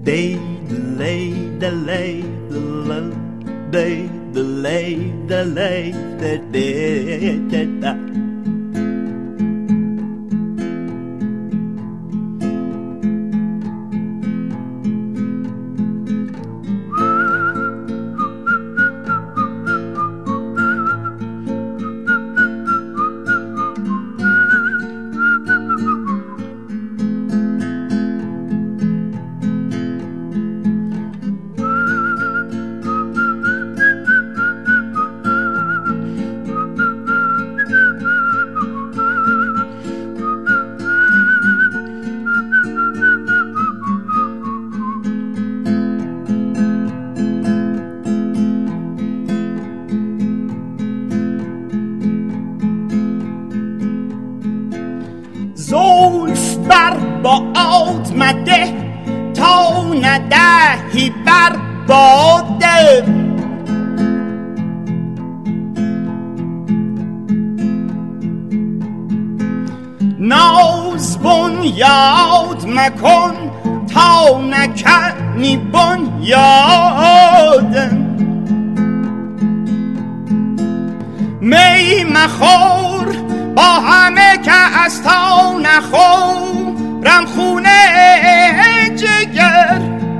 Day delay delay day delay delay day. زلف بر باد مده تا ندهی بر باده ناز بنیاد مکن تا نکنی بنیادم می مخور با همه که از تا نخورم خونه جگر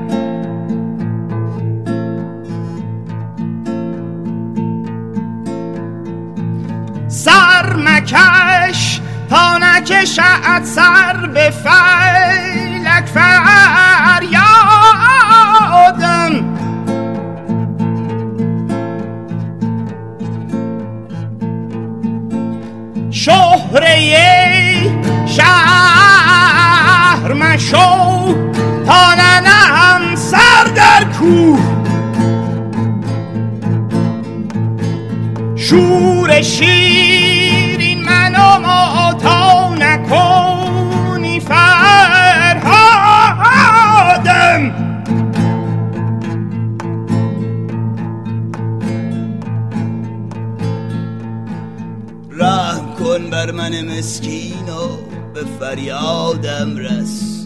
سر مکش تا نکشد سر به فلک فریادم شهره شهر مشو تا ننهم سر در کوه شور شیرین منو ما تا نکنی فرهادم رحم کن بر من مسکین و به فریادم رس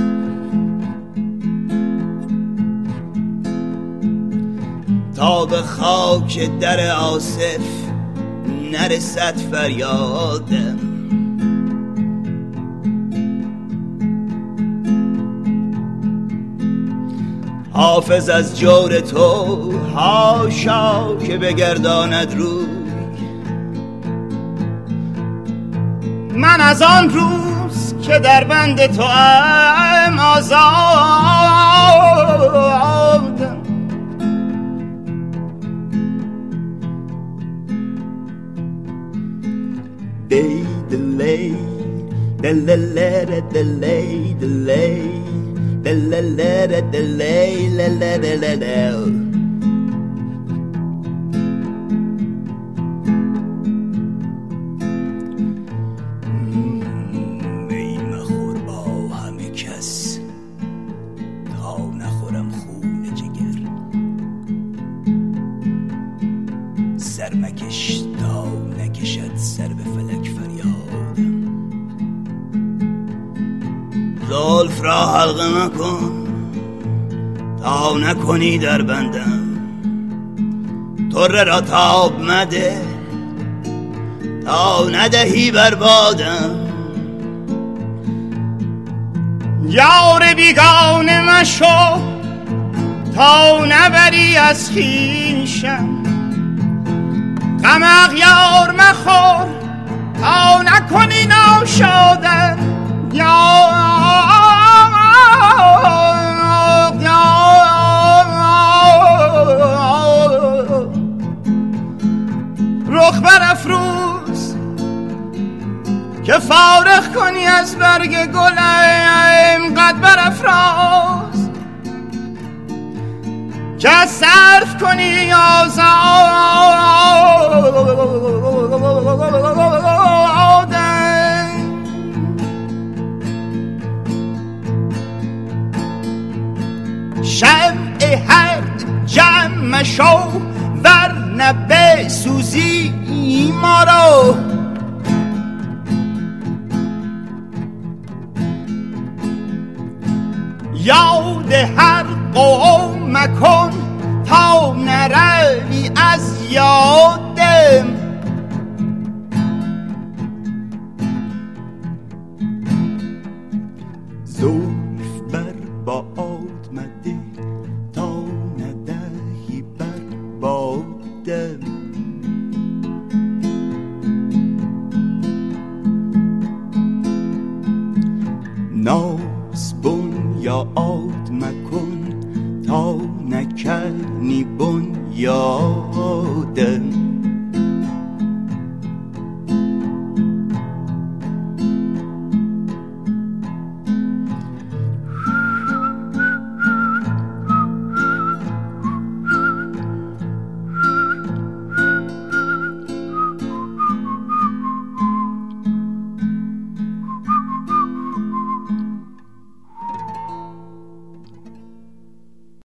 تا به خاک در آصف نرسد فریادم حافظ از جور تو حاشا که بگرداند روی من از آن روز که در بند تو ام آزادم Day delay delay delay delay delay delay سر مکش تا نکشد سر به فلک فریادم زلف را حلقه مکن تا نکنی در بندم طره را تاب مده تا ندهی بربادم یار بیگانه مشو تا نبری از خویشم غم اغیار مخور تا نکنی ناشادم رخ برافروز که فارغ کنی از برگ گلم قد برافراز که صرف کنی آزادم شمع هر جمع شو ورنه بسوزی ما رو یاد هر قوم مکن تا نروی از یادم. زلف بر باد مده تا ندهی بر بادم. ناز بنیاد مکن تا نکنی بنیادم.